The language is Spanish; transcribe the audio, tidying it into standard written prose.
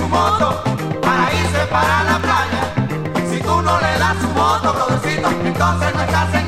su moto para irse para la playa. Si tú no le das su moto, brothercito, entonces no estás en